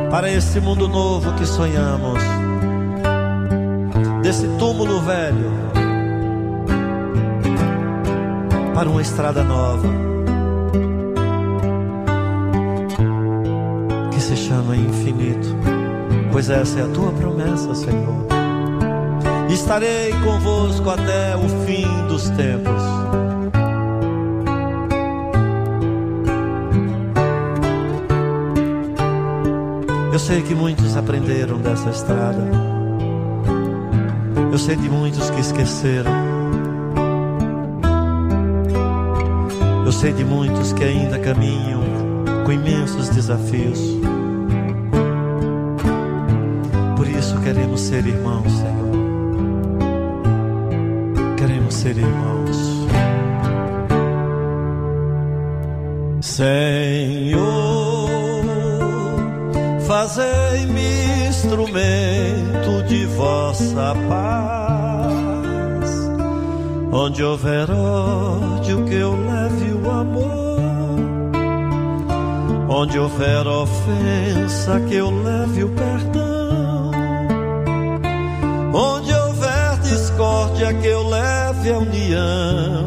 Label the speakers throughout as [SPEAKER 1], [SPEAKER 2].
[SPEAKER 1] para esse mundo novo que sonhamos, desse túmulo velho para uma estrada nova que se chama infinito, pois essa é a tua promessa, Senhor. Estarei convosco até o fim dos tempos. Eu sei que muitos aprenderam dessa estrada. Eu sei de muitos que esqueceram. Eu sei de muitos que ainda caminham com imensos desafios. Por isso queremos ser irmãos, Senhor. Queremos ser irmãos. Senhor, fazei-me instrumento de vossa paz. Onde houver ódio, que eu leve o amor. Onde houver ofensa, que eu leve o perdão. Onde houver discórdia, que eu leve a união.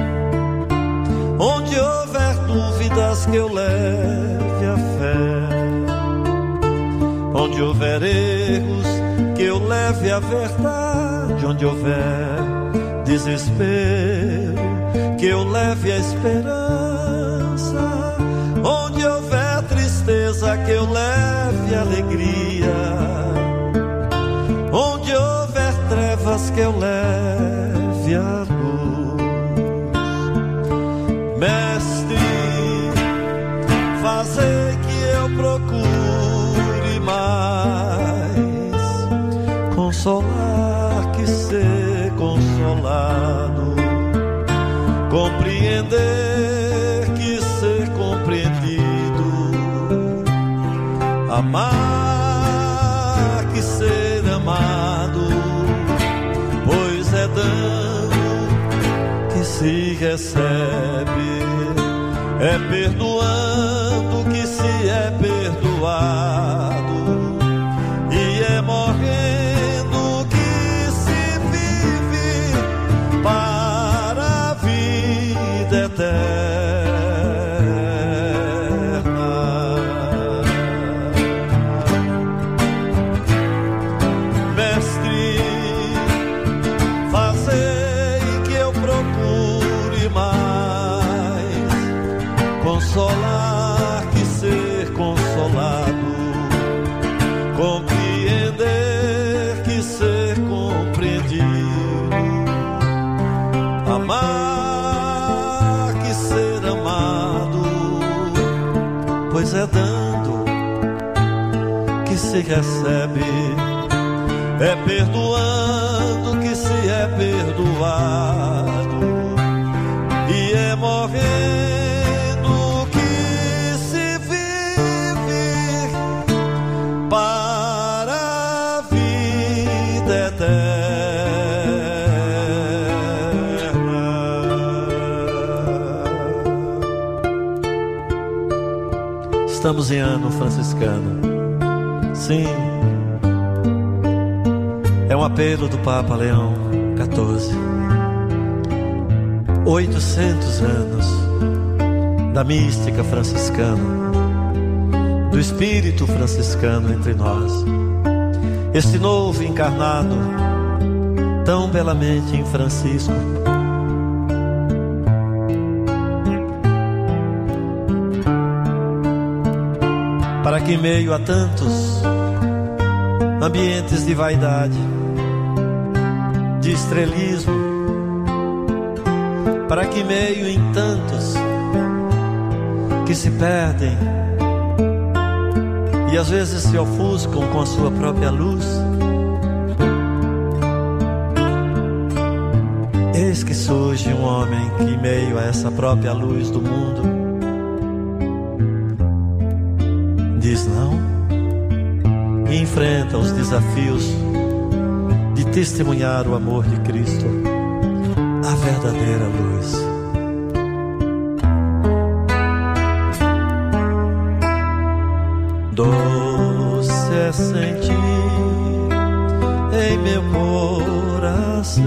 [SPEAKER 1] Onde houver dúvidas, que eu leve a fé. Onde houver erros, que eu leve a verdade. Onde houver desespero, que eu leve a esperança. Onde houver tristeza, que eu leve a alegria. Onde houver trevas, que eu leve a luz. Mestre, fazei que eu procure mais consolar que ser consolado, compreender que ser compreendido, amar que ser amado, pois é dano que se recebe, é perdoando que se é perdoado, e é morrendo que se vive para a vida eterna. Mestre, fazei que eu procure mais consolar que ser consolado, compreender que ser compreendido, amar que ser amado, pois é dando que se recebe, é perdoando que se é perdoado, e é morrendo que se vive para a vida eterna. Estamos em ano franciscano. Sim, é um apelo do Papa Leão XIV. 800 anos da mística franciscana, do espírito franciscano entre nós. Este novo encarnado tão belamente em Francisco, para que em meio a tantos ambientes de vaidade, de estrelismo, para que em meio em tantos que se perdem e às vezes se ofuscam com a sua própria luz, eis que surge um homem que em meio a essa própria luz do mundo diz não e enfrenta os desafios de testemunhar o amor de Cristo, a verdadeira luz. doce é sentir em meu coração,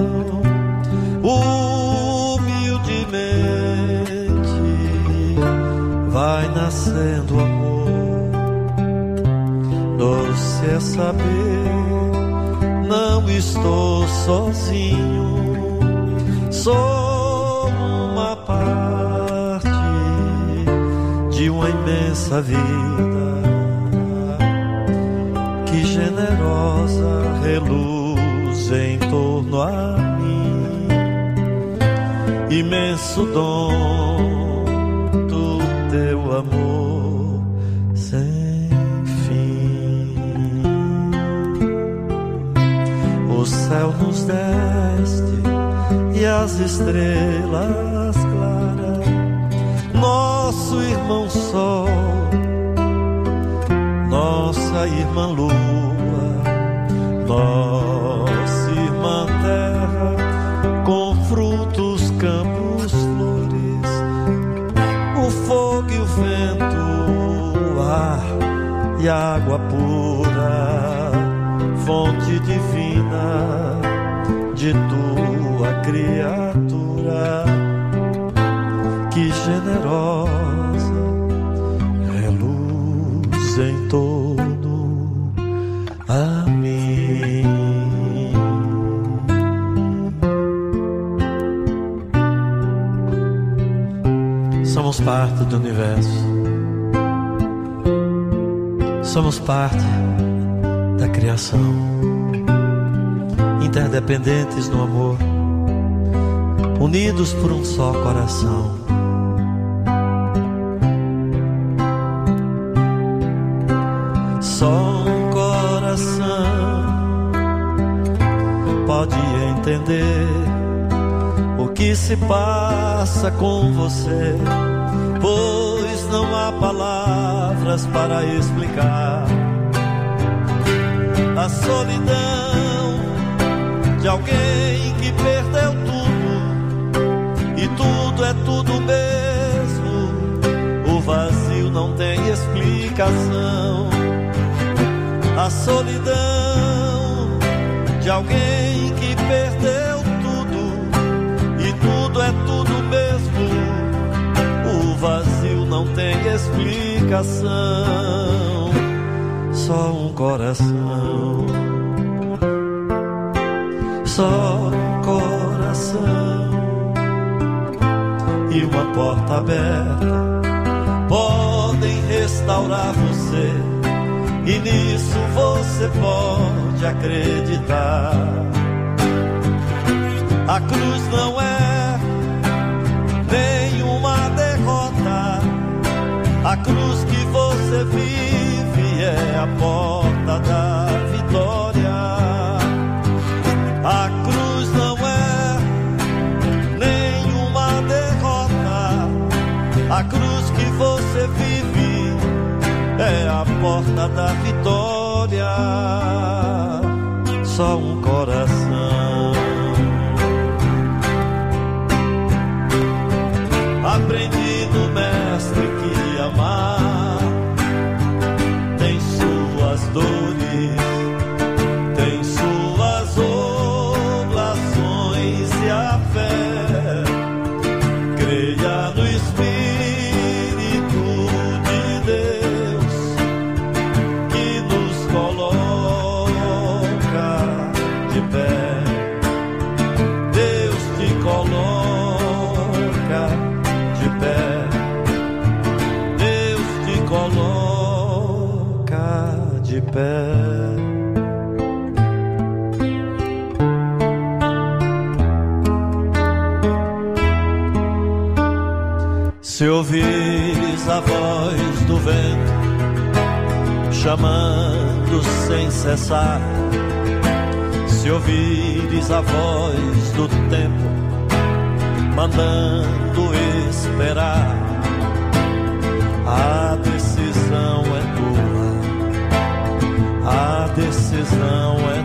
[SPEAKER 1] humildemente vai nascendo amor. Doce é saber, não estou sozinho, sou uma parte de uma imensa vida, que generosa reluz em torno a mim, imenso dom do teu amor sem fim. O céu nos deste e as estrelas claras, nosso irmão sol, nossa irmã lua, nossa irmã terra, com frutos, campos, flores, o fogo e o vento, o ar e a água pura, fonte divina de tua criatura, que generosa reluz em torno a mim. Somos parte do universo, somos parte da criação, interdependentes no amor, unidos por um só coração. Só um coração pode entender o que se passa com você, pois não há palavras para explicar a solidão de alguém que perdeu tudo, e tudo é tudo mesmo. O vazio não tem explicação. A solidão de alguém que perdeu tudo, e tudo é tudo mesmo. O vazio não tem explicação. Só um coração, só um coração e uma porta aberta podem restaurar você, e nisso você pode acreditar. A cruz não é nenhuma derrota, a cruz que você vive é a porta da vitória. A cruz não é nenhuma derrota, a cruz que você vive é a porta da vitória. Só um coração. Aprendi do mestre que amar tem suas dores, tem suas oblações, e a fé creia no Espírito de Deus que nos coloca de pé. Deus te coloca de pé, Deus te coloca de pé. Se ouvires a voz do vento chamando sem cessar, se ouvires a voz do tempo mandando esperar, a decisão é tua, a decisão é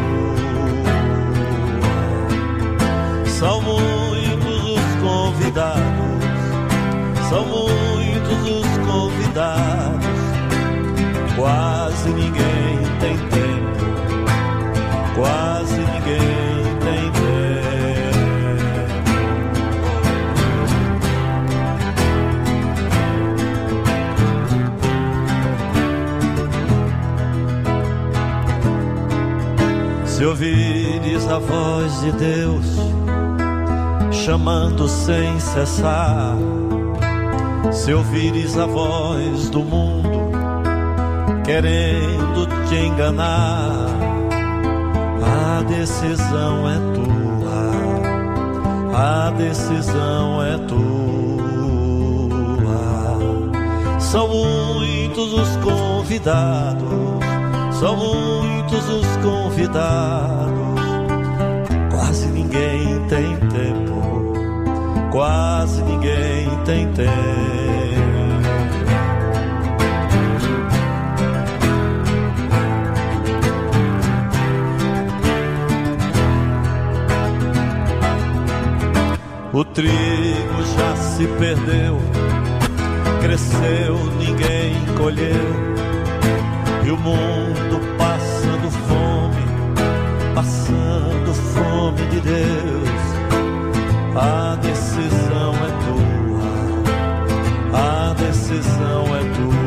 [SPEAKER 1] tua. São muitos os convidados, são muitos os convidados, quase Quase ninguém tem tempo, quase ninguém tem tempo. Se ouvires a voz de Deus chamando sem cessar, se ouvires a voz do mundo querendo te enganar, a decisão é tua, a decisão é tua. São muitos os convidados, são muitos os convidados, quase ninguém tem tempo, quase ninguém tem tempo. O trigo já se perdeu, cresceu, ninguém colheu, e o mundo passando fome de Deus. A decisão é tua, a decisão é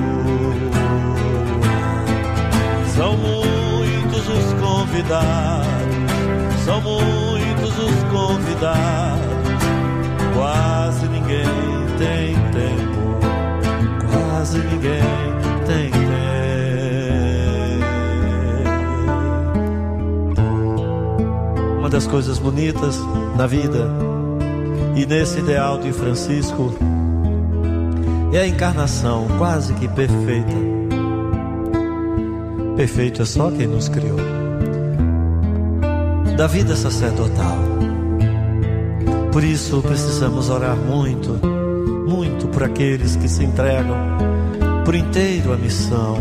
[SPEAKER 1] tua. São muitos os convidados, são muitos os convidados, quase ninguém tem tempo, quase ninguém tem tempo. Uma das coisas bonitas na vida e nesse ideal de Francisco é a encarnação quase que perfeita. Perfeito é só quem nos criou, da vida sacerdotal. Por isso precisamos orar muito, muito por aqueles que se entregam por inteiro à missão,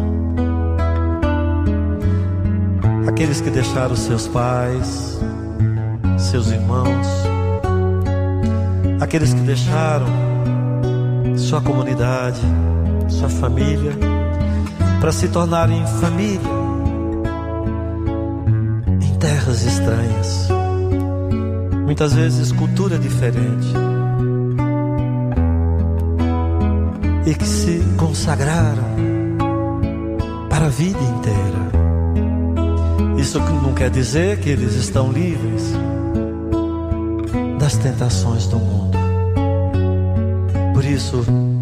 [SPEAKER 1] aqueles que deixaram seus pais, seus irmãos, aqueles que deixaram sua comunidade, sua família, para se tornarem família em terras estranhas, muitas vezes cultura diferente, e que se consagraram para a vida inteira. Isso não quer dizer que eles estão livres das tentações do mundo. Por isso,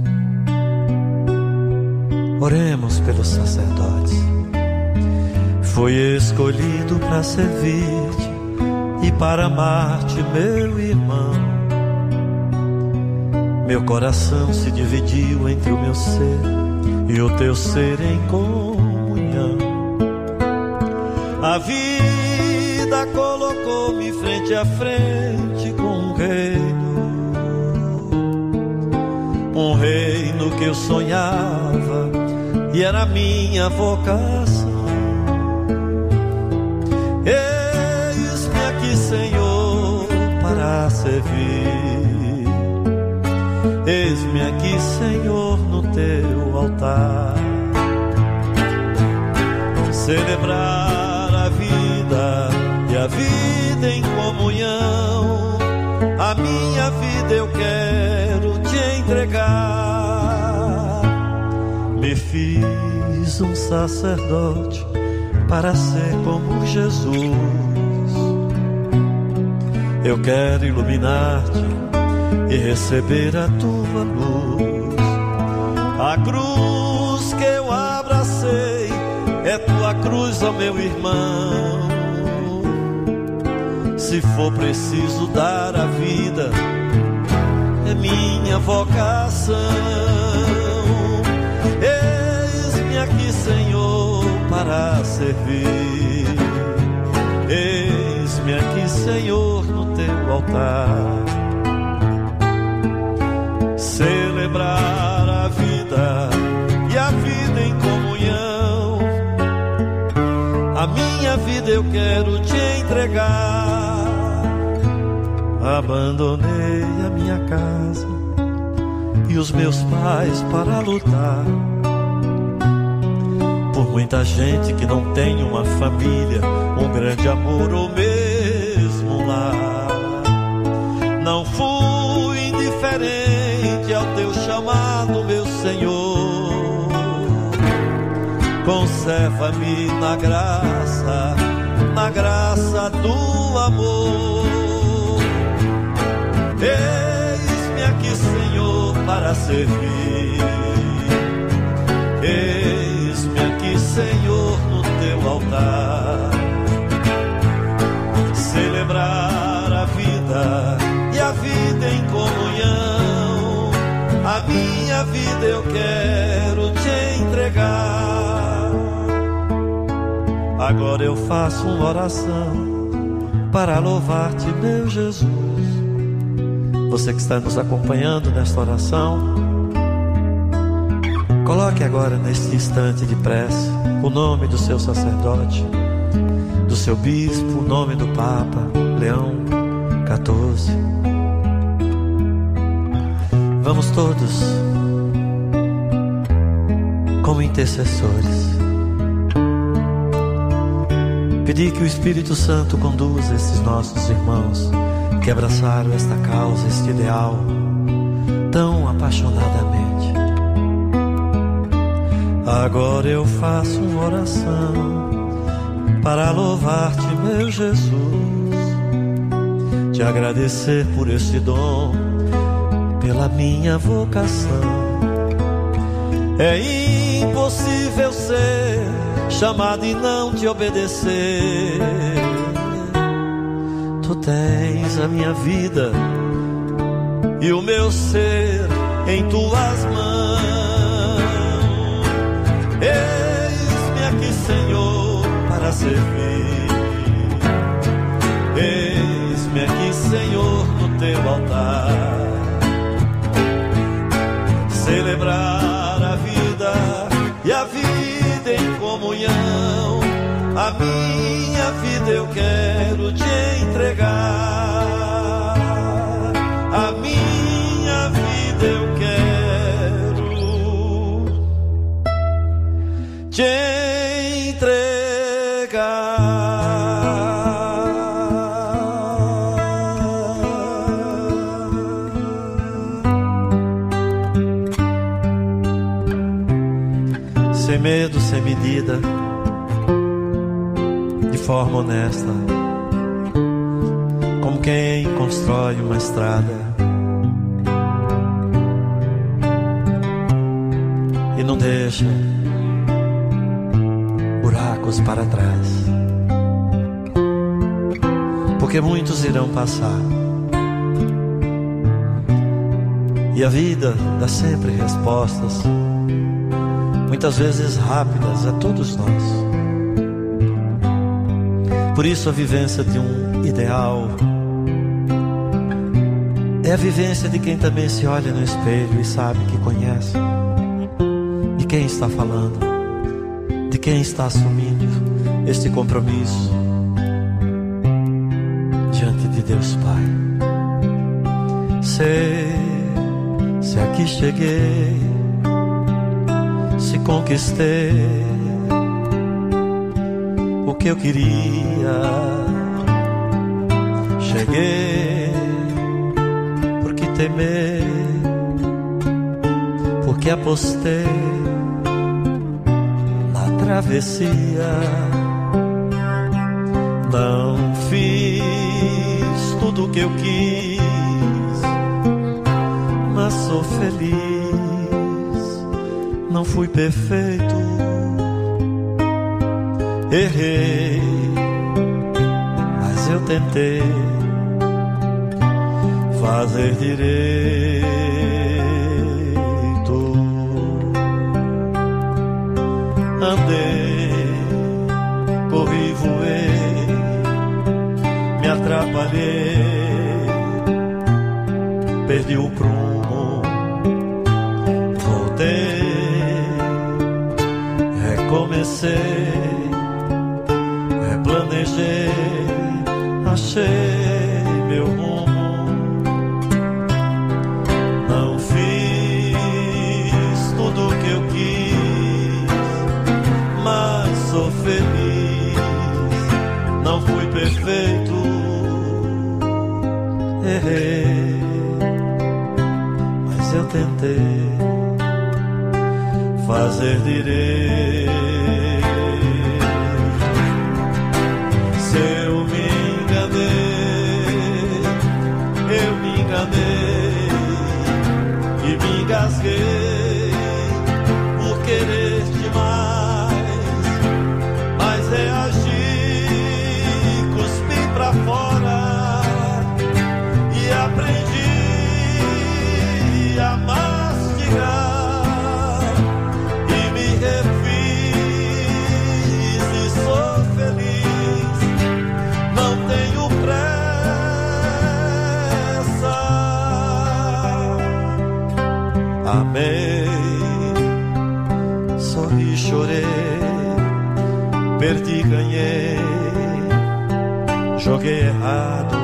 [SPEAKER 1] oremos pelos sacerdotes. Foi escolhido para servir-te e para amar-te, meu irmão. Meu coração se dividiu entre o meu ser e o teu ser em comunhão. A vida colocou-me frente a frente com um reino que eu sonhava e era minha vocação. Eis-me aqui, Senhor, para servir. Eis-me aqui, Senhor, no teu altar. Celebrar a vida e a vida em comunhão. A minha vida eu quero te entregar. Me fiz um sacerdote para ser como Jesus. Eu quero iluminar-te e receber a tua luz. A cruz que eu abracei é tua cruz, ó meu irmão. Se for preciso dar a vida, é minha vocação. Eis-me aqui, Senhor, para servir. Eis-me aqui, Senhor, no teu altar. Celebrar a vida e a vida em comunhão. A minha vida eu quero te entregar. Abandonei a minha casa e os meus pais para lutar por Muita gente que não tem uma família, um grande amor ou mesmo um lar. Não fui indiferente ao teu chamado, meu Senhor. Conserva-me na graça do amor. Eis-me aqui, Senhor, para servir. Eis-me aqui, Senhor, no teu altar. Celebrar a vida e a vida em comunhão. A minha vida eu quero te entregar. Agora eu faço uma oração para louvar-te, meu Jesus. Você que está nos acompanhando nesta oração, coloque agora neste instante de prece o nome do seu sacerdote, do seu bispo, o nome do Papa Leão XIV. Vamos todos, como intercessores, pedir que o Espírito Santo conduza esses nossos irmãos que abraçaram esta causa, este ideal tão apaixonadamente. Agora eu faço uma oração para louvar-te, meu Jesus, te agradecer por esse dom, pela minha vocação. É impossível ser chamado e não te obedecer. Tu tens a minha vida e o meu ser em tuas mãos. Eis-me aqui, Senhor, para servir. Eis-me aqui, Senhor, no teu altar. Celebrar a vida e a vida em comunhão. A minha vida eu quero te entregar. A minha vida eu quero te entregar. Sem medo, sem medida, de forma honesta, como quem constrói uma estrada e não deixa buracos para trás, porque muitos irão passar e a vida dá sempre respostas, muitas vezes rápidas, a todos nós. Por isso a vivência de um ideal é a vivência de quem também se olha no espelho e sabe que conhece de quem está falando, de quem está assumindo este compromisso diante de Deus Pai. Se aqui cheguei, se conquistei o que eu queria, cheguei porque temei, porque apostei na travessia. Não fiz tudo o que eu quis, mas sou feliz. Não fui perfeito, errei, mas eu tentei fazer direito. Andei, corri, voei, me atrapalhei, perdi o prumo, voltei, recomecei, planejei, achei meu rumo. Não fiz tudo o que eu quis, mas sou feliz. Não fui perfeito, errei, mas eu tentei fazer direito. Se eu me enganei, eu me enganei e me engasguei por querer demais, mas reagi, cuspi pra fora e aprendi a mastigar e me refiz e sou feliz. Não tenho pressa. Amei, sorri, chorei, perdi, ganhei, joguei errado,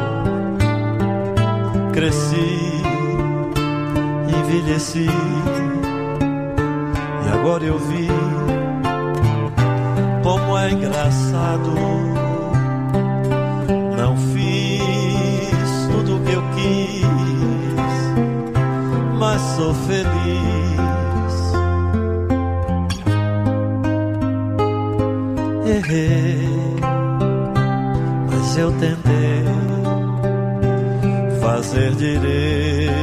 [SPEAKER 1] cresci, envelheci e agora eu vi como é engraçado. Não fiz tudo o que eu quis, mas sou feliz. Errei, mas eu tentei fazer direito.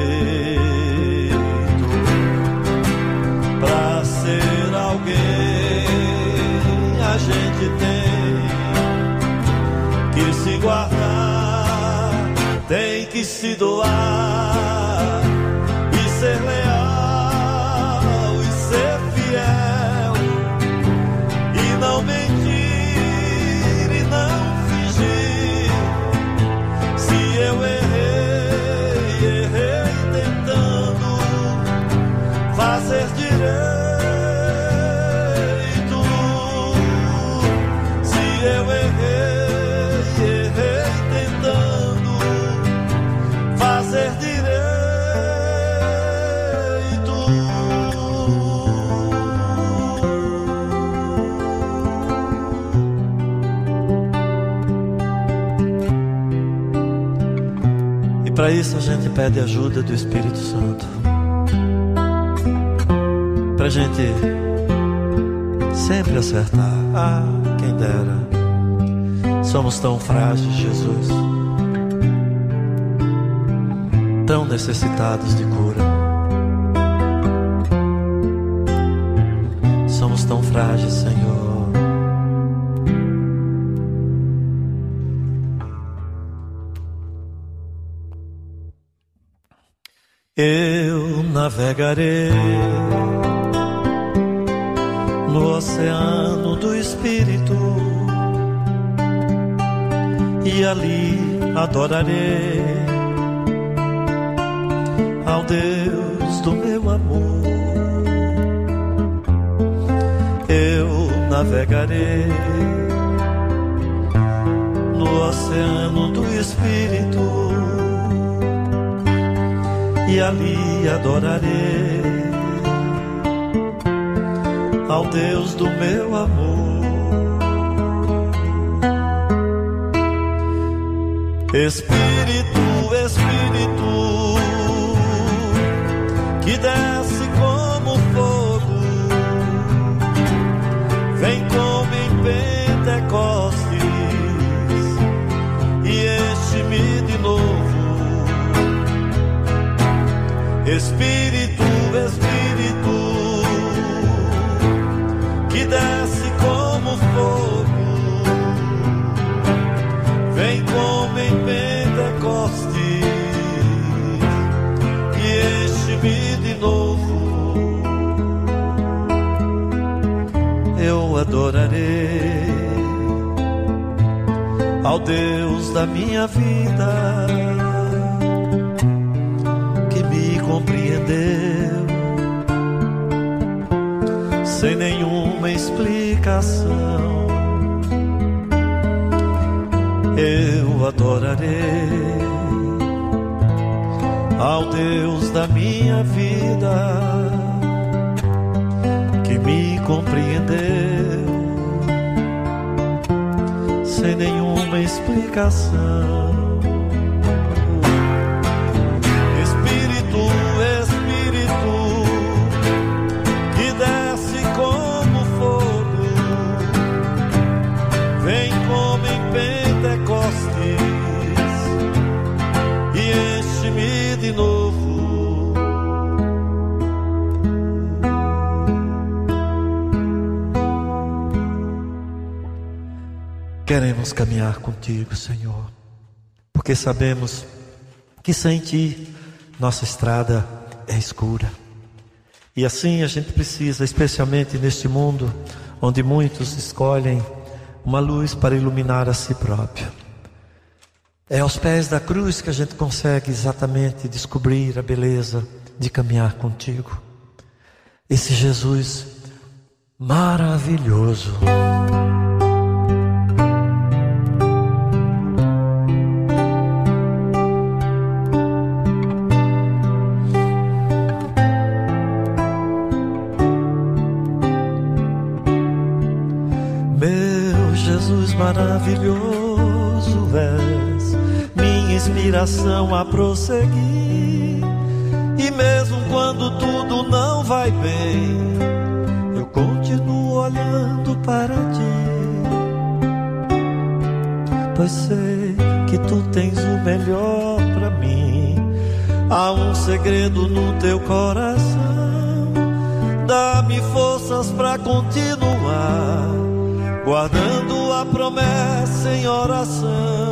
[SPEAKER 1] Pra ser alguém a gente tem que se guardar, tem que se doar e ser leal e ser fiel e não mentir e não fingir. Se eu errei tentando fazer direito. Se eu errei tentando fazer direito. E para isso a gente pede ajuda do Espírito Santo, pra gente sempre acertar. Ah, quem dera. Somos tão frágeis, Jesus, tão necessitados de cura. Somos tão frágeis, Senhor. Eu navegarei no oceano do Espírito e ali adorarei ao Deus do meu amor. Eu navegarei no oceano do Espírito e ali adorarei ao Deus do meu amor. Espírito, Espírito, que desce como fogo, vem como em Pentecostes e enche-me de novo. Espírito, Espírito, que desce como fogo, vem como em Pentecostes e enche-me de novo. Eu adorarei ao Deus da minha vida, que me compreendeu sem nenhuma explicação. Eu adorarei ao Deus da minha vida, que me compreendeu tem nenhuma explicação. Espírito, Espírito, que desce como fogo, vem como em Pentecostes e enche-me de novo. Queremos caminhar contigo, Senhor, porque sabemos que sem Ti nossa estrada é escura. E assim a gente precisa, especialmente neste mundo onde muitos escolhem uma luz para iluminar a si próprio. É aos pés da cruz que a gente consegue exatamente descobrir a beleza de caminhar contigo. Esse Jesus maravilhoso. Maravilhoso és, minha inspiração a prosseguir. E mesmo quando tudo não vai bem, eu continuo olhando para Ti, pois sei que Tu tens o melhor para mim. Há um segredo no Teu coração, dá-me forças para continuar, guardando a promessa em oração.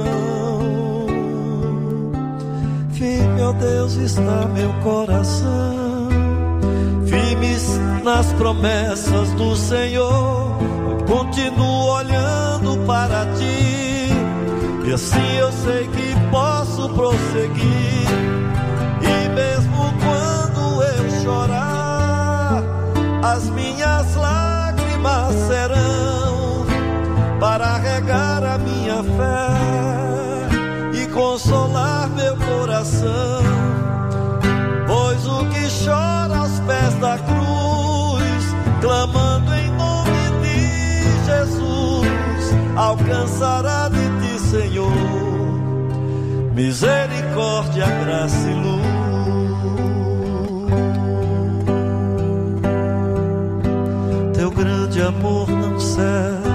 [SPEAKER 1] Firme, ó Deus, está meu coração, firmes nas promessas do Senhor. Eu continuo olhando para Ti, e assim eu sei que posso prosseguir. E mesmo quando eu chorar, as minhas lágrimas serão para regar a minha fé e consolar meu coração. Pois o que chora aos pés da cruz, clamando em nome de Jesus, alcançará de Ti, Senhor, misericórdia, graça e luz. Teu grande amor não cessa,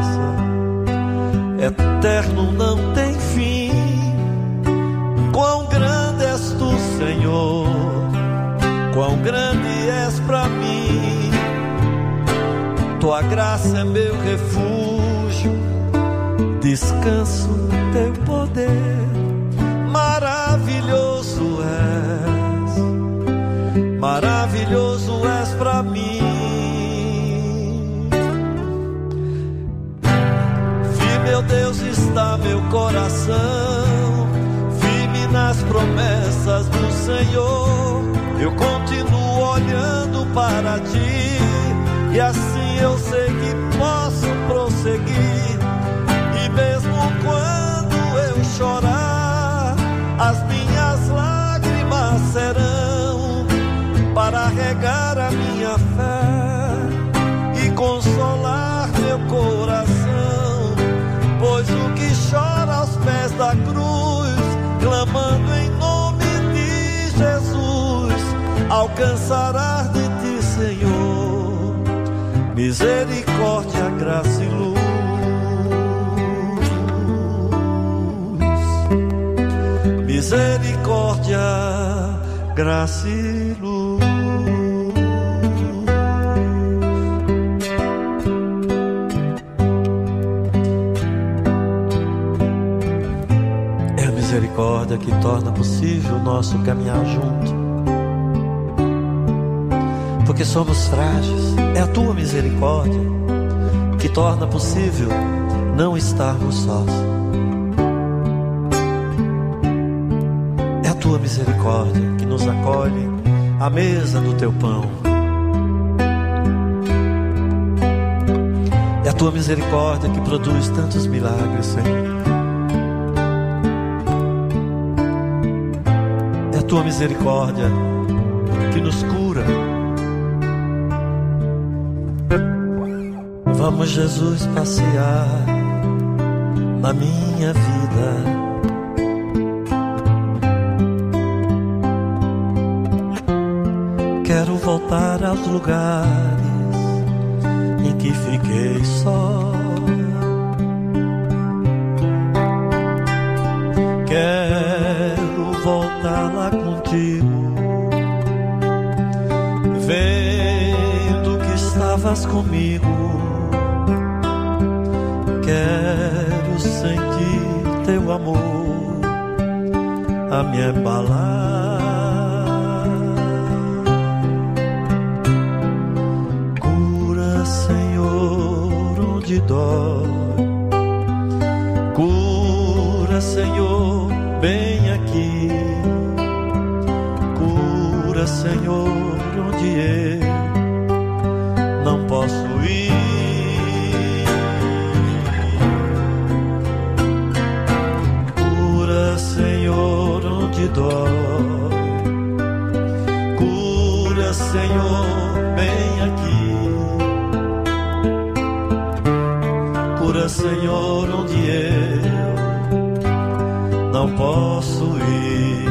[SPEAKER 1] eterno, não tem fim. Quão grande és Tu, Senhor, quão grande és para mim. Tua graça é meu refúgio, descanso no Teu poder. Maravilhoso és para mim. Meu Deus, está meu coração, firme nas promessas do Senhor. Eu continuo olhando para Ti, e assim eu sei que posso prosseguir. E mesmo quando eu chorar, as minhas lágrimas serão para regar a minha fé e consolar meu coração. Pois o que chora aos pés da cruz, clamando em nome de Jesus, alcançará de Ti, Senhor, misericórdia, graça e luz. Misericórdia, graça e luz. Misericórdia que torna possível o nosso caminhar junto, porque somos frágeis. É a Tua misericórdia que torna possível não estarmos sós. É a Tua misericórdia que nos acolhe à mesa do Teu pão. É a Tua misericórdia que produz tantos milagres, Senhor. Tua misericórdia que nos cura. Vamos, Jesus, passear na minha vida. Quero voltar aos lugares em que fiquei só. Quero voltar lá contigo, vendo que estavas comigo. Quero sentir teu amor a me embalar. Cura, Senhor, onde dói. Cura, Senhor, bem aqui. Cura, Senhor, onde eu não posso ir. Cura, Senhor, onde dói. Cura, Senhor, bem aqui. Cura, Senhor, onde eu não posso ir.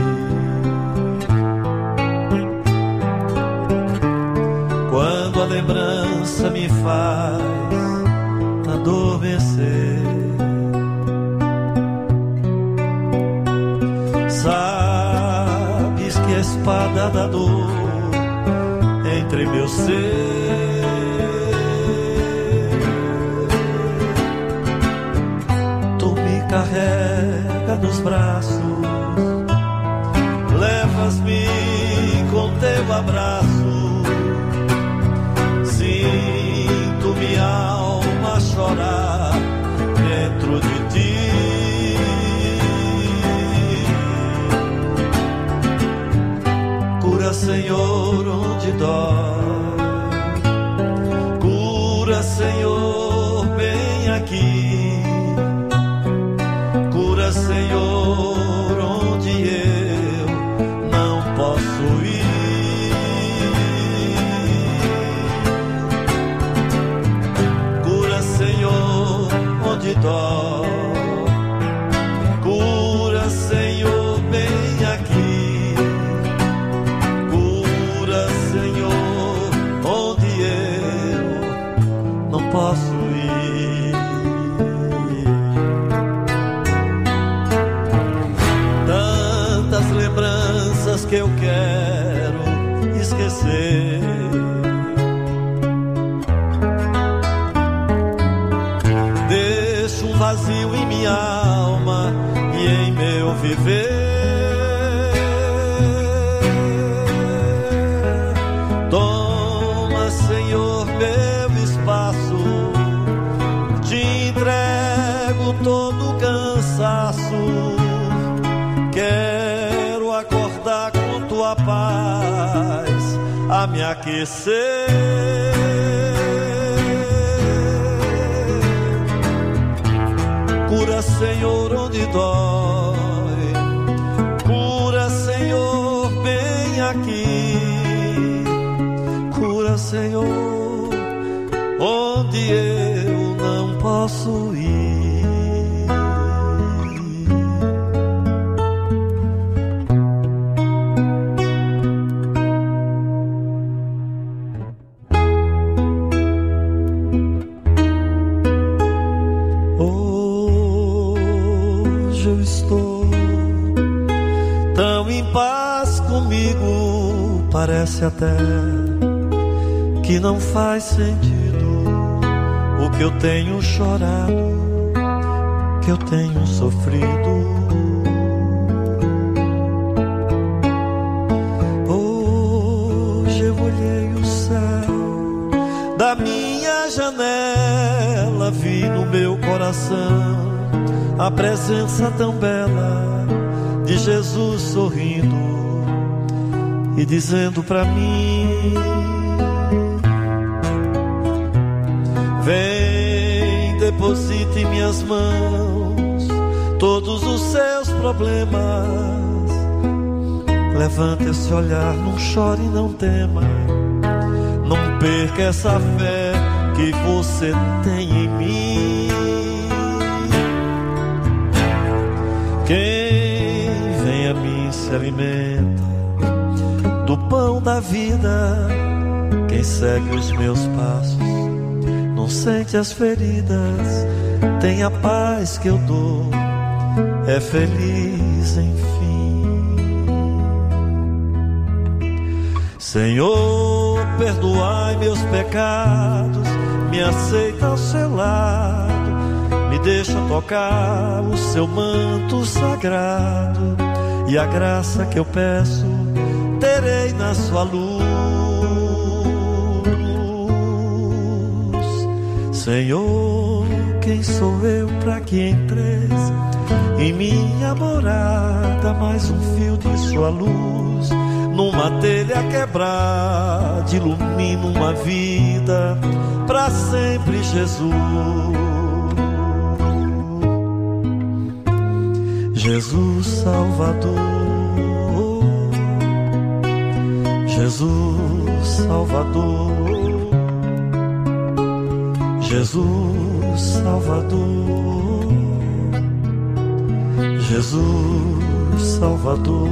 [SPEAKER 1] Quando a lembrança me faz adormecer, sabes que a espada da dor entre meu ser. Tu me carrega nos braços, levas-me com teu abraço. Sinto minha alma chorar dentro de ti. Cura, Senhor, onde dói. Cura, Senhor, bem aqui. Cura, Senhor, onde eu não posso ir. Cura, Senhor, onde dói. Cura, Senhor, bem aqui. Cura, Senhor, onde eu não posso ir. Tantas lembranças que eu quero esquecer. Deixo um vazio em minha alma e em meu viver. Toma, Senhor, meu espaço. Te entrego todo o cansaço. Quero acordar com tua paz a me aquecer. Cura, Senhor, onde dói. Cura, Senhor, bem aqui. Cura, Senhor, onde eu não posso ir. Hoje eu estou tão em paz comigo, parece até que não faz sentido o que eu tenho chorado, que eu tenho sofrido. Hoje eu olhei o céu da minha janela, vi no meu coração a presença tão bela de Jesus sorrindo e dizendo pra mim: vem, deposite em minhas mãos todos os seus problemas. Levante esse olhar, não chore, não tema, não perca essa fé que você tem em mim. alimenta do pão da vida. Quem segue os meus passos não sente as feridas, tem a paz que eu dou, é feliz enfim. Senhor, perdoai meus pecados, me aceita ao seu lado, me deixa tocar o seu manto sagrado, e a graça que eu peço terei na sua luz. Senhor, quem sou eu para que entreis em minha morada? Mais um fio de sua luz numa telha quebrada, ilumina uma vida para sempre, Jesus. Jesus Salvador, Jesus Salvador, Jesus Salvador, Jesus Salvador.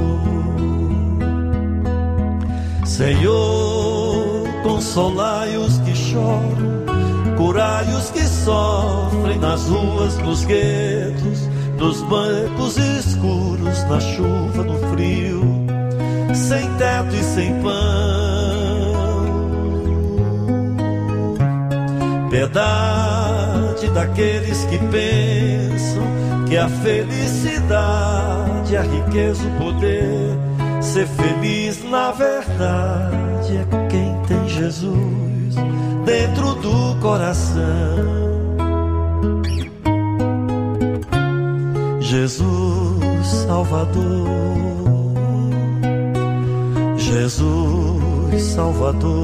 [SPEAKER 1] Senhor, consolai os que choram, curai os que sofrem nas ruas, nos guetos, nos bancos escuros, na chuva, no frio, sem teto e sem pão. Piedade daqueles que pensam que a felicidade, a riqueza, o poder, ser feliz na verdade é quem tem Jesus dentro do coração. Jesus Salvador, Jesus Salvador.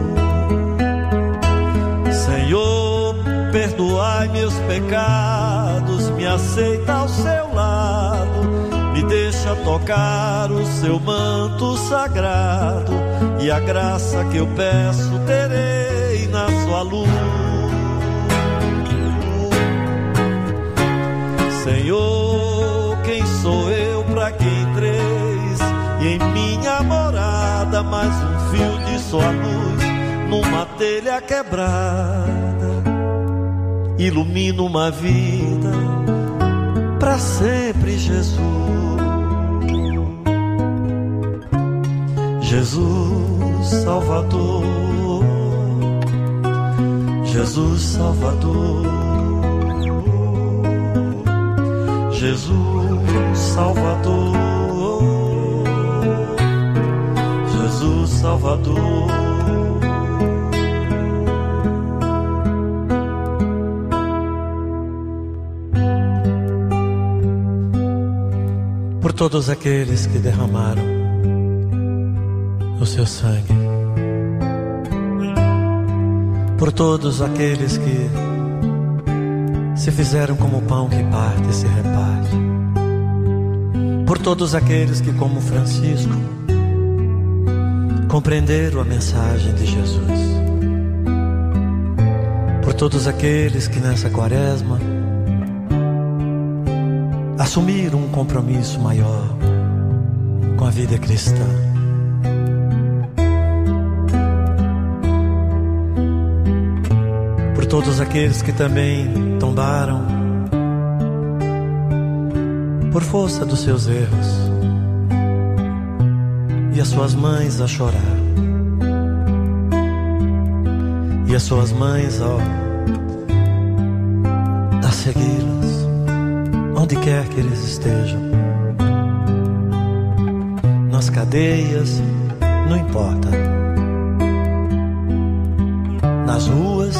[SPEAKER 1] Senhor, perdoai meus pecados, me aceita ao seu lado, me deixa tocar o seu manto sagrado, e a graça que eu peço terei na sua luz. Senhor, quem sou eu para que entreis e em minha morada? Mais um fio de sua luz numa telha quebrada, ilumina uma vida para sempre, Jesus. Jesus Salvador, Jesus Salvador, Jesus Salvador, Jesus Salvador. Por todos aqueles que derramaram o seu sangue, por todos aqueles que se fizeram como o pão que parte e se reparte, por todos aqueles que, como Francisco, compreenderam a mensagem de Jesus, por todos aqueles que nessa quaresma assumiram um compromisso maior com a vida cristã. Por todos aqueles que também tombaram por força dos seus erros, e as suas mães a chorar, e as suas mães a segui-las onde quer que eles estejam, nas cadeias, não importa, nas ruas.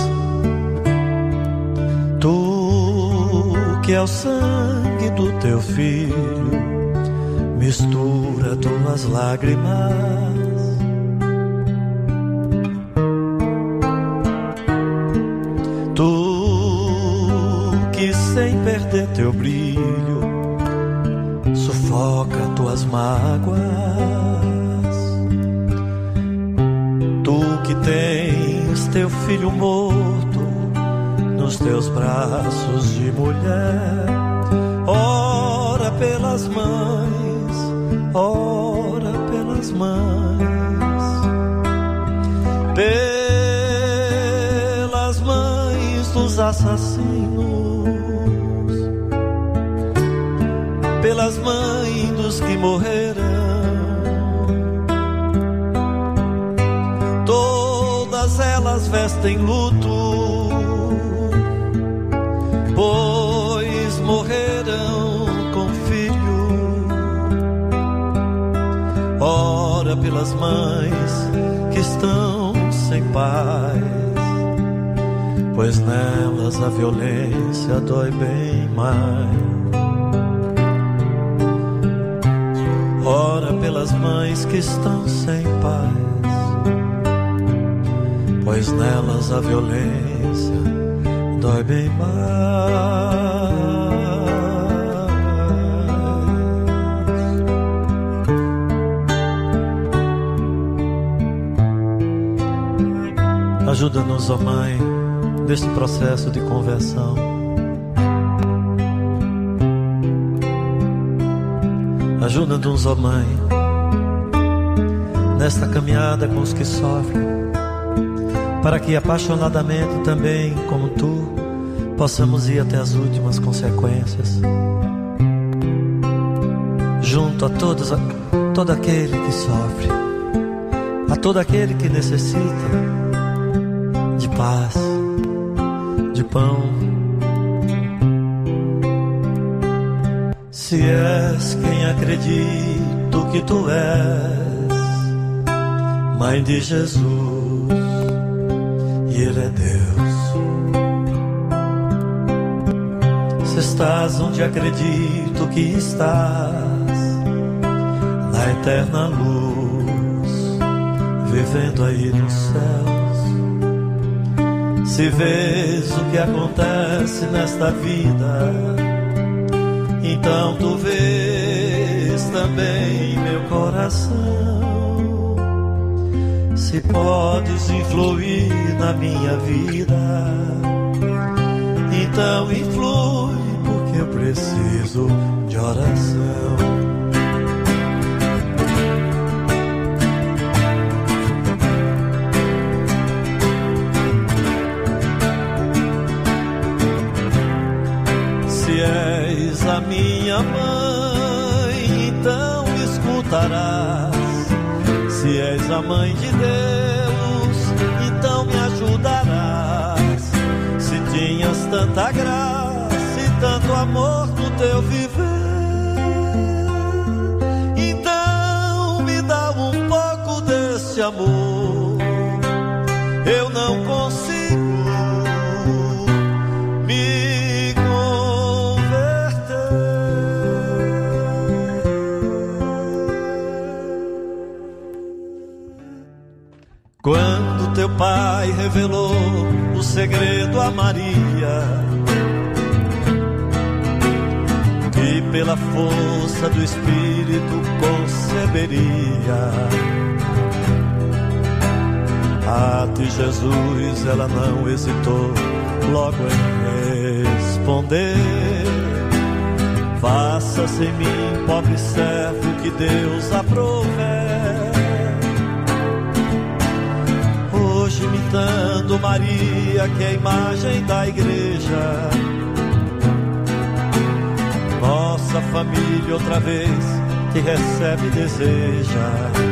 [SPEAKER 1] Tu que é o sangue do teu filho, mistura tuas lágrimas. Tu que sem perder teu brilho sufoca tuas mágoas. Tu que tens teu filho morto nos teus braços de mulher, ora pelas mães ora pelas mães, pelas mães dos assassinos, pelas mães dos que morreram. Todas elas vestem luto, pois morreram com filho. Ora pelas mães que estão sem paz, pois nelas a violência dói bem mais. Ora pelas mães que estão sem paz, pois nelas a violência dói bem mais. Ajuda-nos, ó Mãe, neste processo de conversão. Ajuda-nos, ó Mãe, nesta caminhada com os que sofrem, para que apaixonadamente também, como Tu, possamos ir até as últimas consequências, junto a todo aquele que sofre, a todo aquele que necessita de paz, de pão. Se és quem acredito que Tu és, Mãe de Jesus, e Ele é Deus. Se estás onde acredito que estás, na eterna luz, vivendo aí nos céus. Se vês o que acontece nesta vida, então Tu vês também meu coração. Se podes influir na minha vida, então influi, porque eu preciso de oração. Se és a minha mãe, então escutarás. Se és a Mãe de Deus, então me ajudarás. Se tinhas tanta graça e tanto amor no teu viver, então me dá um pouco desse amor. Eu não consigo me converter. Quando teu pai revelou o segredo a Maria, que pela força do Espírito conceberia, a Ti, Jesus, ela não hesitou logo em responder: faça-se em mim, pobre servo, que Deus aprouver. Hoje imitando Maria, que é a imagem da igreja, nossa família outra vez te recebe e deseja,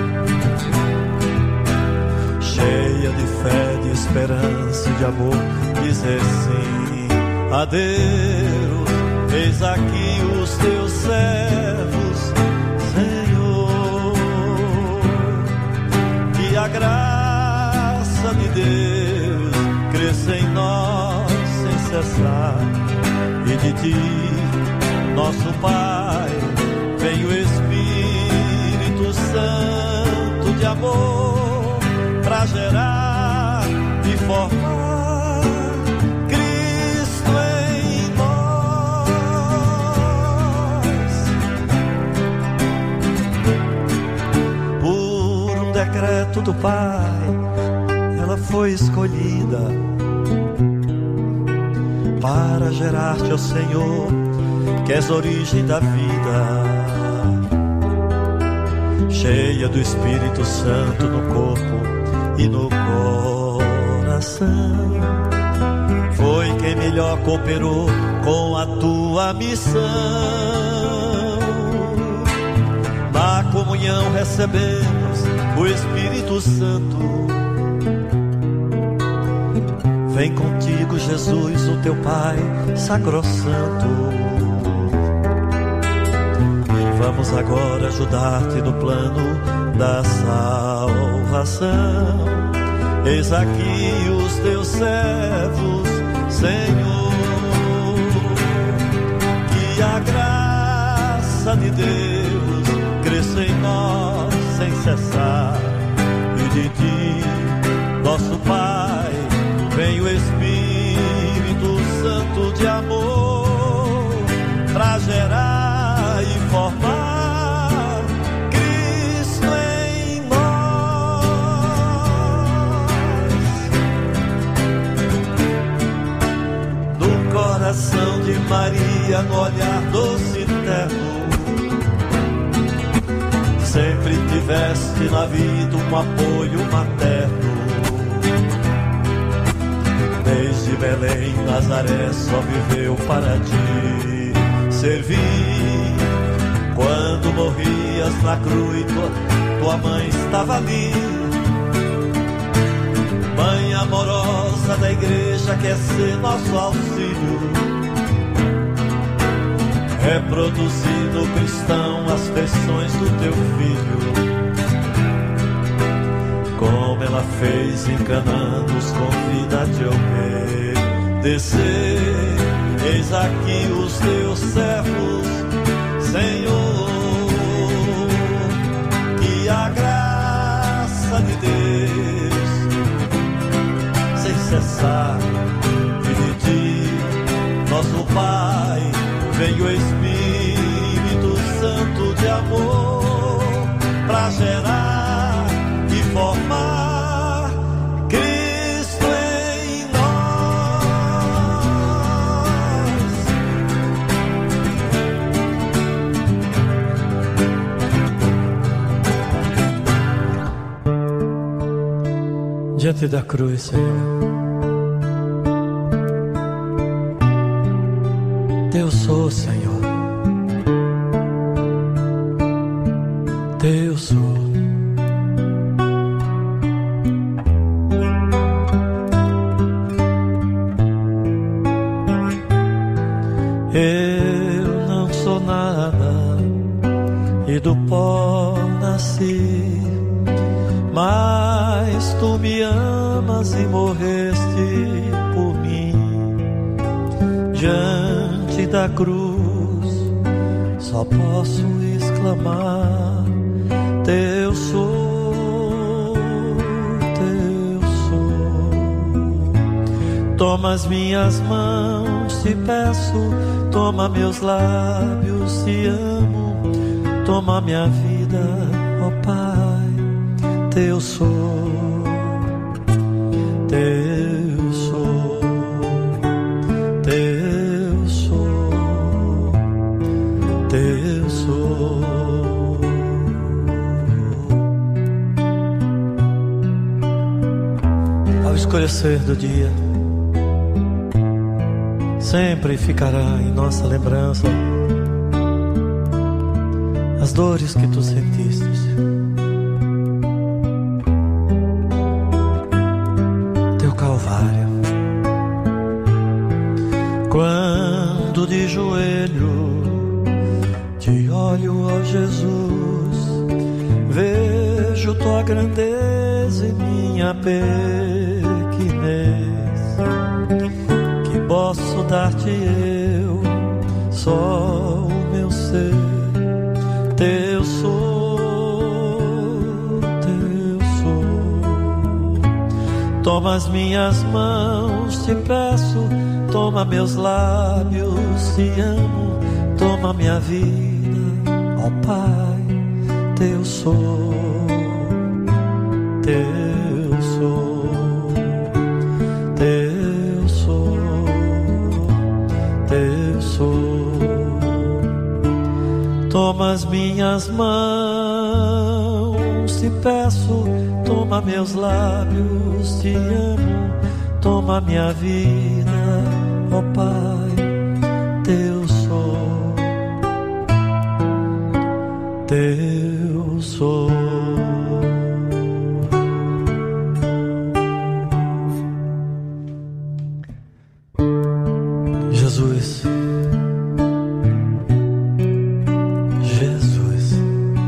[SPEAKER 1] cheia de fé, de esperança e de amor, dizer sim a Deus. Eis aqui os teus servos, Senhor, que a graça de Deus cresça em nós sem cessar, e de Ti, nosso Pai, vem o Espírito Santo de amor para gerar e formar Cristo em nós. Por um decreto do Pai, ela foi escolhida para gerar-te, ó Senhor, que és a origem da vida. cheia do Espírito Santo no corpo e no coração. Foi quem melhor cooperou com a tua missão. Na comunhão recebemos o Espírito Santo. Vem contigo, Jesus, o teu Pai sacrossanto. Vamos agora ajudar-te no plano da salvação. Eis aqui os teus servos, Senhor. Que a graça de Deus cresça em nós sem cessar. E de ti, nosso Pai, vem o Espírito Santo de amor para gerar e formar Cristo em nós. No coração de Maria, no olhar doce e terno, sempre tiveste na vida um apoio materno. Desde Belém, Nazaré só viveu para te servir. Quando morrias na cruz, tua mãe estava ali. Mãe amorosa da igreja, quer ser nosso auxílio, reproduzindo o cristão as feições do teu filho. Como ela fez em Canaã, nos convida a te obedecer. Eis aqui os teus servos, Senhor. Que a graça de Deus sem cessar e de ti, nosso Pai, vem o Espírito Santo de amor para gerar e formar Cristo em nós. Diante da cruz, Senhor, Teu sou, Senhor, Teu sou. Eu não sou nada e do pó nasci, mas tu me amas e morreste por mim. Diante da cruz só posso exclamar: Teu sou, Teu sou. Toma as minhas mãos, te peço, toma meus lábios, te amo, toma minha vida, ó Pai. Teu sou, Teu sou, Teu sou, Teu sou. Ao escurecer do dia, sempre ficará em nossa lembrança as dores que tu sentiste. Teu Calvário. Quando de joelho te olho, ó Jesus, vejo tua grandeza e minha pequenez. Que posso dar-te eu, só o meu ser. Teu sou, Teu sou. Toma as minhas mãos, te peço, toma meus lábios, te amo, toma minha vida, ó Pai. Teu sou, Teu sou, Teu sou, Teu sou. Toma as minhas mãos, Deus te peço, toma meus lábios, te amo, toma minha vida, ó Pai, teu sou, teu sou. Jesus, Jesus,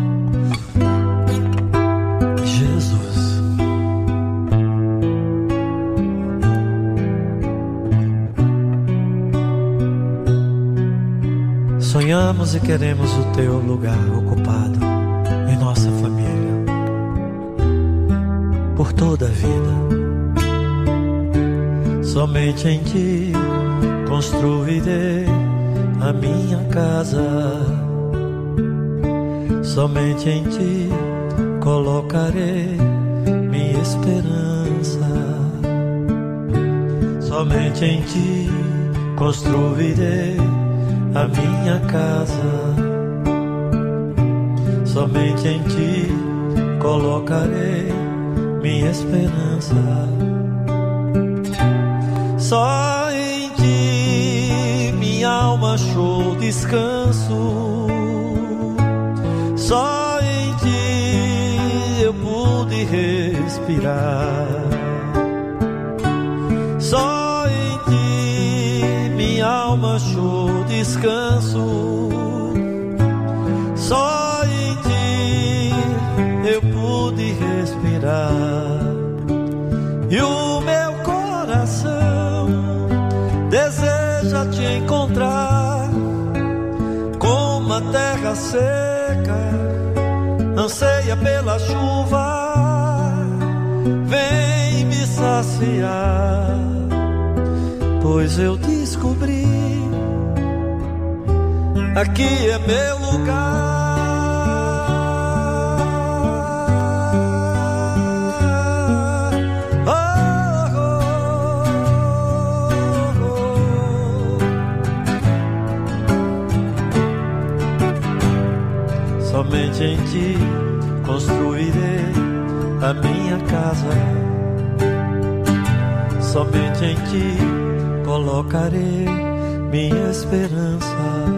[SPEAKER 1] Jesus. Sonhamos e queremos o teu lugar ocupado em nossa família, por toda a vida. Somente em ti construirei a minha casa, somente em ti colocarei minha esperança, somente em ti construirei a minha casa, somente em ti colocarei minha esperança. Só em ti minha alma achou descanso, só em ti eu pude respirar, só em ti minha alma achou descanso, só em ti eu pude respirar. E o meu coração deseja te encontrar, como a terra seca anseia pela chuva. Vem me saciar, pois eu descobri, aqui é meu lugar. Somente em ti construirei a minha casa, somente em ti colocarei minha esperança.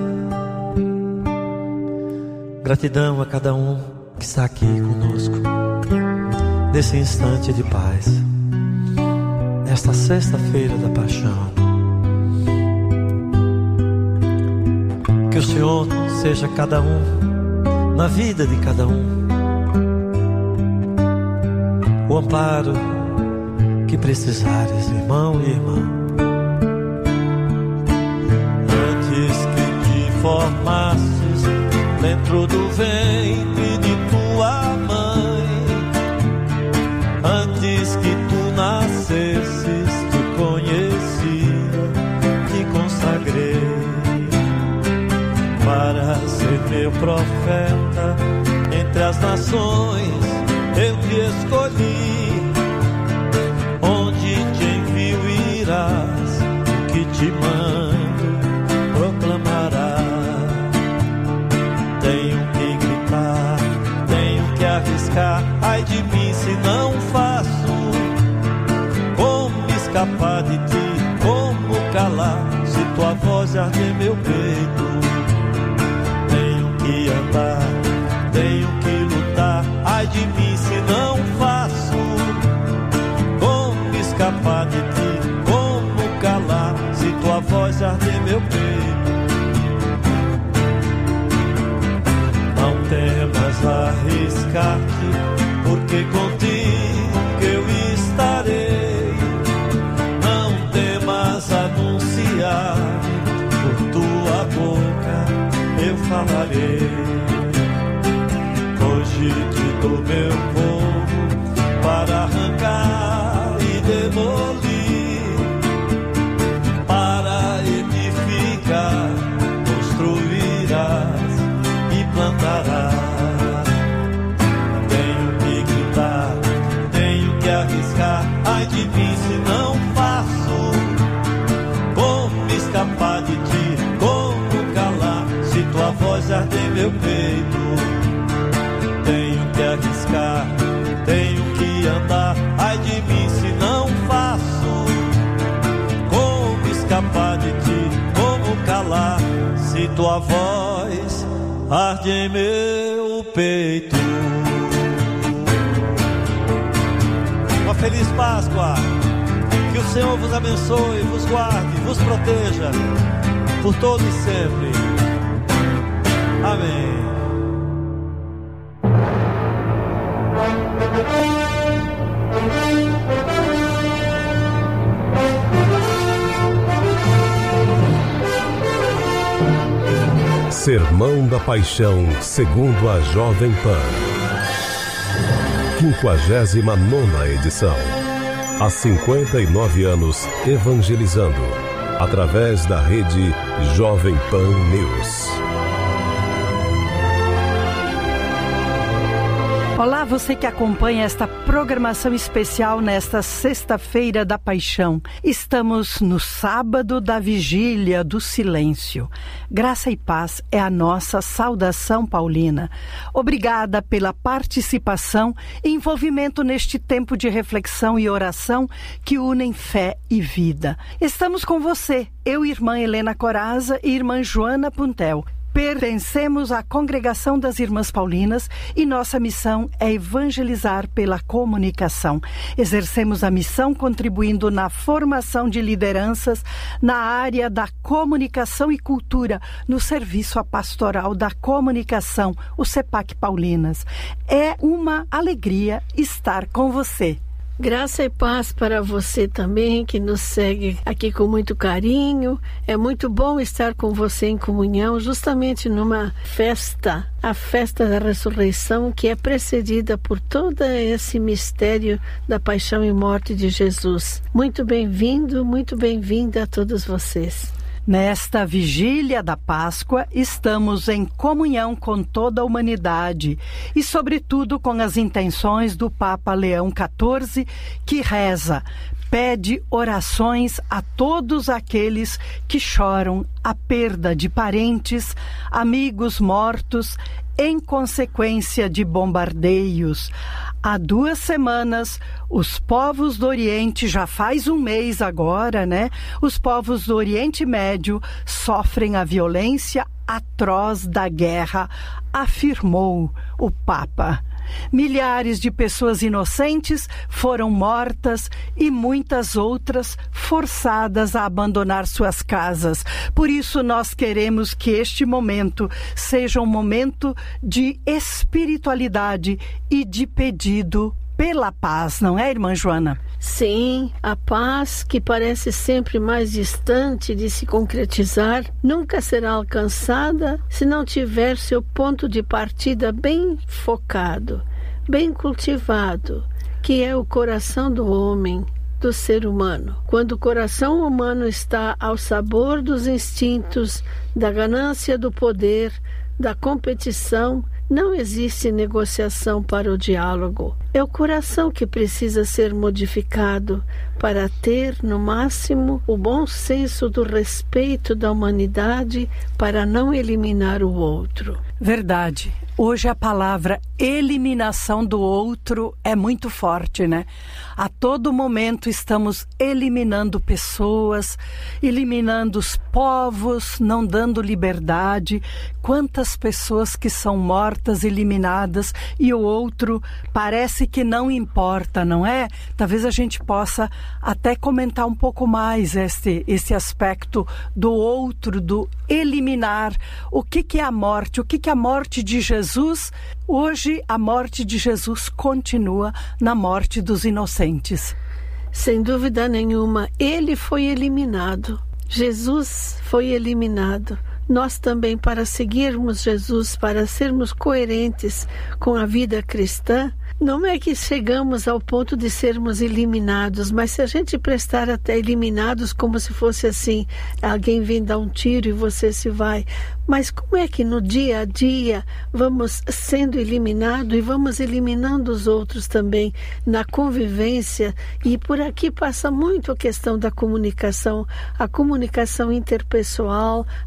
[SPEAKER 1] Gratidão a cada um que está aqui conosco nesse instante de paz, nesta sexta-feira da paixão. Que o Senhor seja cada um, na vida de cada um, o amparo que precisares, irmão e irmã. Antes que te formasses dentro do ventre de tua mãe, antes que tu nascesses, te conhecia, te consagrei para ser meu profeta entre as nações. Eu te escolhi, onde te envio irás, que te mando proclamará. Tenho que gritar, tenho que arriscar, ai de mim se não faço. Como escapar de ti, como calar, se tua voz arde meu peito. Andar, tenho que lutar, ai de mim se não faço. Como escapar de ti, como calar, se tua voz arde meu peito. Não temas arriscar-te, porque contigo eu estarei. Não temas anunciar-me, por tua boca eu falarei. Hoje te dou meu povo para arrancar e demolir, para edificar, construirás e plantarás. Tenho que gritar, tenho que arriscar, ai de mim se não faço. Como escapar de ti, como calar, se tua voz arde meu peito. Tenho que que arriscar, tenho que andar, ai de mim se não faço. Como escapar de ti, como calar, se tua voz arde em meu peito. Uma feliz Páscoa, que o Senhor vos abençoe, vos guarde, vos proteja, por todo e sempre. Amém.
[SPEAKER 2] Sermão da Paixão segundo a Jovem Pan. 59ª edição. Há 59 anos evangelizando, através da rede Jovem Pan News.
[SPEAKER 3] Olá, você que acompanha esta programação especial nesta Sexta-feira da Paixão. Estamos no sábado da Vigília do Silêncio. Graça e paz é a nossa saudação paulina. Obrigada pela participação e envolvimento neste tempo de reflexão e oração que unem fé e vida. Estamos com você, eu, irmã Helena Coraza e irmã Joana Puntel. Pertencemos à Congregação das Irmãs Paulinas e nossa missão é evangelizar pela comunicação. Exercemos a missão contribuindo na formação de lideranças na área da comunicação e cultura, no Serviço à Pastoral da Comunicação, o CEPAC Paulinas. É uma alegria estar com você.
[SPEAKER 4] Graça e paz para você também, que nos segue aqui com muito carinho. É muito bom estar com você em comunhão, justamente numa festa, a festa da ressurreição, que é precedida por todo esse mistério da paixão e morte de Jesus. Muito bem-vindo, muito bem-vinda a todos vocês.
[SPEAKER 3] Nesta vigília da Páscoa, estamos em comunhão com toda a humanidade e, sobretudo, com as intenções do Papa Leão XIV, que reza, pede orações a todos aqueles que choram a perda de parentes, amigos mortos, em consequência de bombardeios. Há 2 semanas, os povos do Oriente, já faz um mês agora, né? Os povos do Oriente Médio sofrem a violência atroz da guerra, afirmou o Papa. Milhares de pessoas inocentes foram mortas e muitas outras forçadas a abandonar suas casas. Por isso, nós queremos que este momento seja um momento de espiritualidade e de pedido pela paz, não é, irmã Joana?
[SPEAKER 4] Sim, a paz, que parece sempre mais distante de se concretizar, nunca será alcançada se não tiver seu ponto de partida bem focado, bem cultivado, que é o coração do homem, do ser humano. Quando o coração humano está ao sabor dos instintos, da ganância do poder, da competição, não existe negociação para o diálogo. É o coração que precisa ser modificado para ter, no máximo, o bom senso do respeito da humanidade para não eliminar o outro.
[SPEAKER 3] Verdade. Hoje a palavra eliminação do outro é muito forte, né? A todo momento estamos eliminando pessoas, eliminando os povos, não dando liberdade. Quantas pessoas que são mortas, eliminadas, e o outro parece que não importa, não é? Talvez a gente possa até comentar um pouco mais esse aspecto do outro, do eliminar. O que é a morte? O que é a morte de Jesus? Hoje, a morte de Jesus continua na morte dos inocentes.
[SPEAKER 4] Sem dúvida nenhuma, ele foi eliminado. Jesus foi eliminado. Nós também, para seguirmos Jesus, para sermos coerentes com a vida cristã, não é que chegamos ao ponto de sermos eliminados, mas se a gente prestar até eliminados como se fosse assim, alguém vem dar um tiro e você se vai. Mas como é que no dia a dia vamos sendo eliminados e vamos eliminando os outros também na convivência? E por aqui passa muito a questão da comunicação, a comunicação interpessoal,